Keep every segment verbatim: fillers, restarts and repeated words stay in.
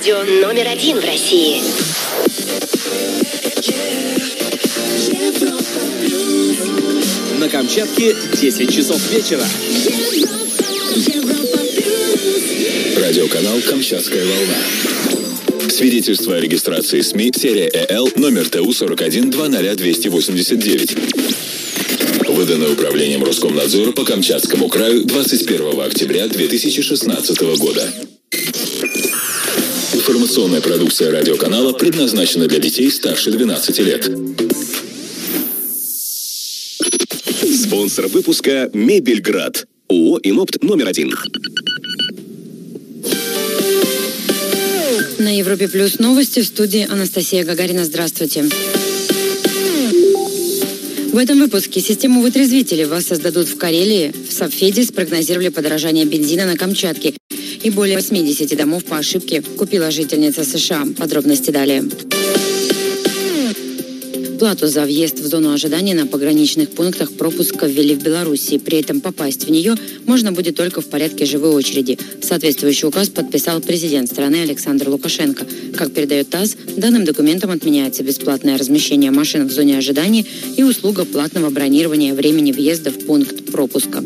Радио номер один в России. На Камчатке десять часов вечера. Радиоканал «Камчатская волна». Свидетельство о регистрации СМИ, серия ЭЛ, номер ТУ сорок один двадцать двести восемьдесят девять. Выдано Управлением Роскомнадзора по Камчатскому краю двадцать первого октября две тысячи шестнадцатого года. Информационная продукция радиоканала предназначена для детей старше двенадцати лет. Спонсор выпуска «Мебельград». ООО «Инопт» номер один. На Европе Плюс новости, в студии Анастасия Гагарина. Здравствуйте. В этом выпуске систему вытрезвителей воссоздадут в Карелии. В Сабфеде спрогнозировали подорожание бензина на Камчатке. И более восьмидесяти домов по ошибке купила жительница США. Подробности далее. Плату за въезд в зону ожидания на пограничных пунктах пропуска ввели в Беларуси. При этом попасть в нее можно будет только в порядке живой очереди. Соответствующий указ подписал президент страны Александр Лукашенко. Как передает ТАСС, данным документом отменяется бесплатное размещение машин в зоне ожидания и услуга платного бронирования времени въезда в пункт пропуска.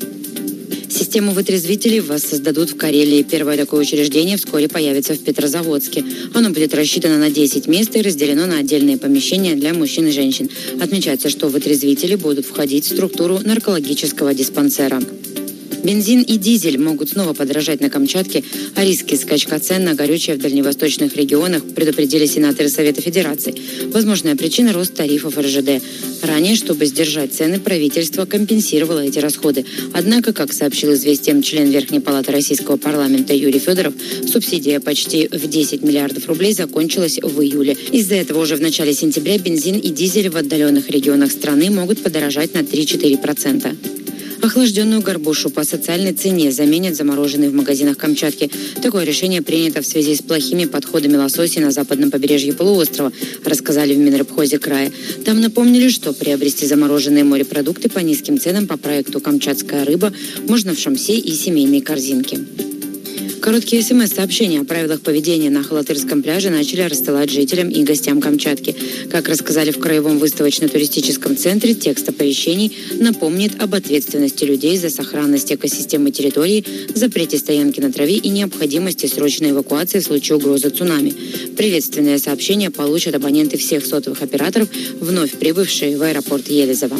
Систему вытрезвителей воссоздадут в Карелии. Первое такое учреждение вскоре появится в Петрозаводске. Оно будет рассчитано на десять мест и разделено на отдельные помещения для мужчин и женщин. Отмечается, что вытрезвители будут входить в структуру наркологического диспансера. Бензин и дизель могут снова подорожать на Камчатке, а риски скачка цен на горючее в дальневосточных регионах предупредили сенаторы Совета Федерации. Возможная причина – рост тарифов эр жэ дэ. Ранее, чтобы сдержать цены, правительство компенсировало эти расходы. Однако, как сообщил «Известиям» член Верхней палаты Российского парламента Юрий Федоров, субсидия почти в десять миллиардов рублей закончилась в июле. Из-за этого уже в начале сентября бензин и дизель в отдаленных регионах страны могут подорожать на три-четыре процента. Охлажденную горбушу по социальной цене заменят замороженные в магазинах Камчатки. Такое решение принято в связи с плохими подходами лосося на западном побережье полуострова, рассказали в Минрыбхозе края. Там напомнили, что приобрести замороженные морепродукты по низким ценам по проекту «Камчатская рыба» можно в Шамсе и семейной корзинке. Короткие смс-сообщения о правилах поведения на Халатырском пляже начали рассылать жителям и гостям Камчатки. Как рассказали в Краевом выставочно-туристическом центре, текст оповещений напомнит об ответственности людей за сохранность экосистемы территории, запрете стоянки на траве и необходимости срочной эвакуации в случае угрозы цунами. Приветственные сообщения получат абоненты всех сотовых операторов, вновь прибывшие в аэропорт Елизово.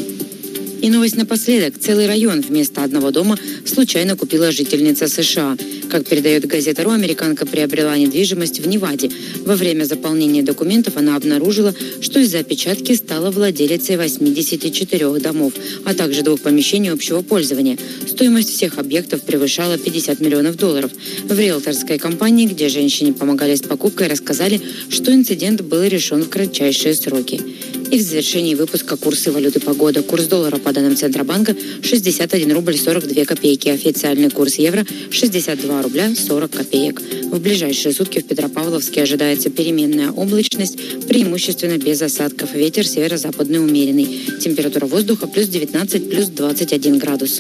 И новость напоследок. Целый район вместо одного дома случайно купила жительница США. Как передает газета «Ру», американка приобрела недвижимость в Неваде. Во время заполнения документов она обнаружила, что из-за опечатки стала владелицей восьмидесяти четырёх домов, а также двух помещений общего пользования. Стоимость всех объектов превышала пятьдесят миллионов долларов. В риэлторской компании, где женщине помогали с покупкой, рассказали, что инцидент был решен в кратчайшие сроки. И в завершении выпуска курсы валюты погода. Курс доллара по данным Центробанка шестьдесят один рубль сорок две копейки. Официальный курс евро шестьдесят два рубля сорок копеек. В ближайшие сутки в Петропавловске ожидается переменная облачность, преимущественно без осадков. Ветер северо-западный умеренный. Температура воздуха плюс девятнадцать, плюс двадцать один градус.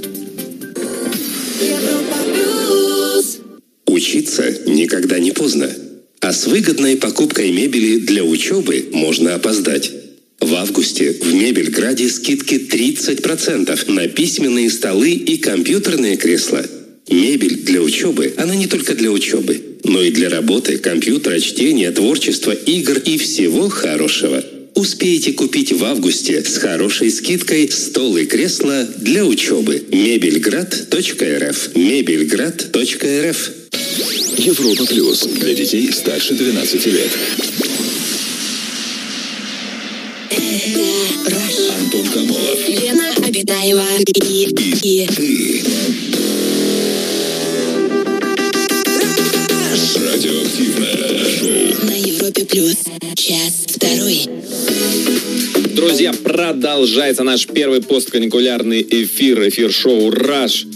Учиться никогда не поздно. А с выгодной покупкой мебели для учебы можно опоздать. В августе в Мебельграде скидки тридцать процентов на письменные столы и компьютерные кресла. Мебель для учебы, она не только для учебы, но и для работы, компьютера, чтения, творчества, игр и всего хорошего. Успейте купить в августе с хорошей скидкой стол и кресло для учебы. мебельград точка эр эф. мебельград точка эр эф. Европа Плюс. Для детей старше двенадцати лет. Антон Камолов. Лена Обитаева и, и, и. Ты. Радиоактивное шоу. На Европе Плюс. Час второй. Друзья, продолжается наш первый постканикулярный эфир, эфир шоу «Раш».